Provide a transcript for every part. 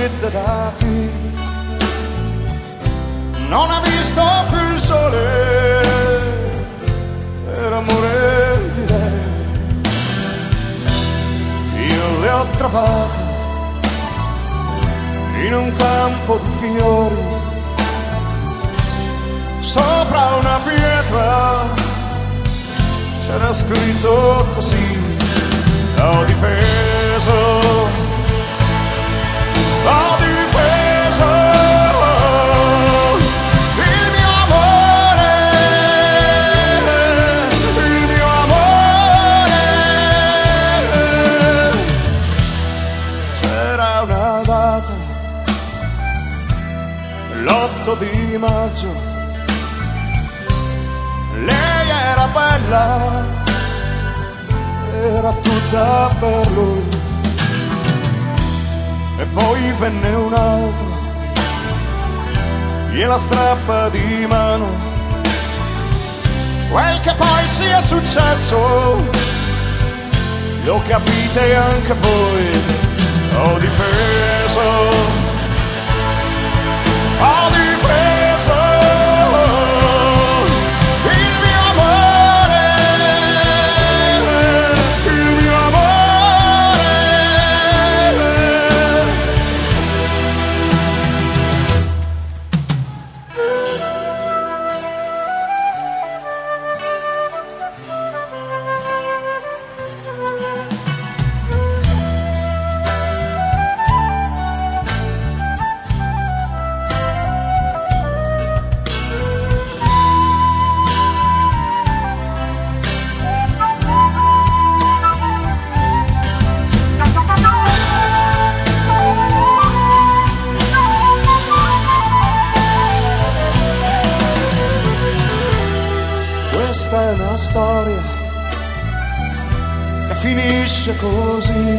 scritte da chi non ha visto più il sole per amore di lei. Io le ho trovate in un campo di fiori, sopra una pietra c'era scritto così: ho difeso, ho difeso il mio amore, il mio amore. C'era una data, l'8 di maggio, lei era bella, era tutta per lui. E poi venne un altro, gliela strappa di mano. Quel che poi sia successo lo capite anche voi. Ho difeso, ho difeso Questa è una storia che finisce così,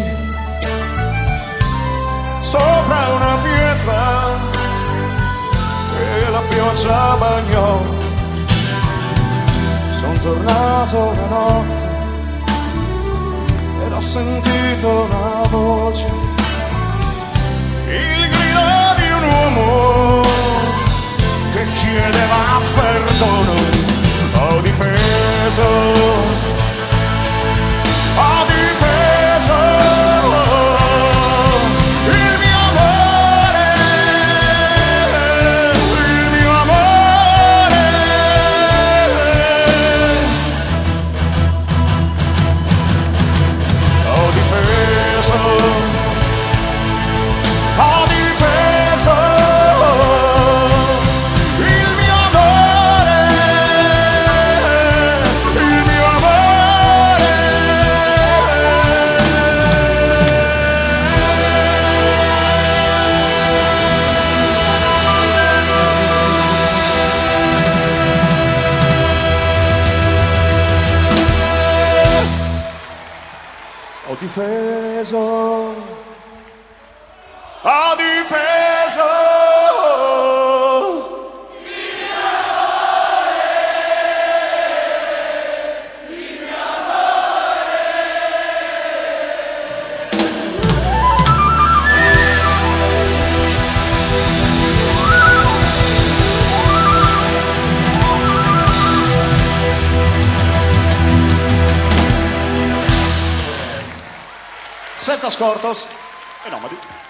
sopra una pietra che la pioggia bagnò. Son tornato una notte ed ho sentito una voce, il grido di un uomo che chiedeva perdono. Ho difeso, ho difeso il mio amore, il mio amore. Ho difeso, ho difeso ho difeso, ho difeso il mio amore, il mio amore. Sentas cortos e nomadi.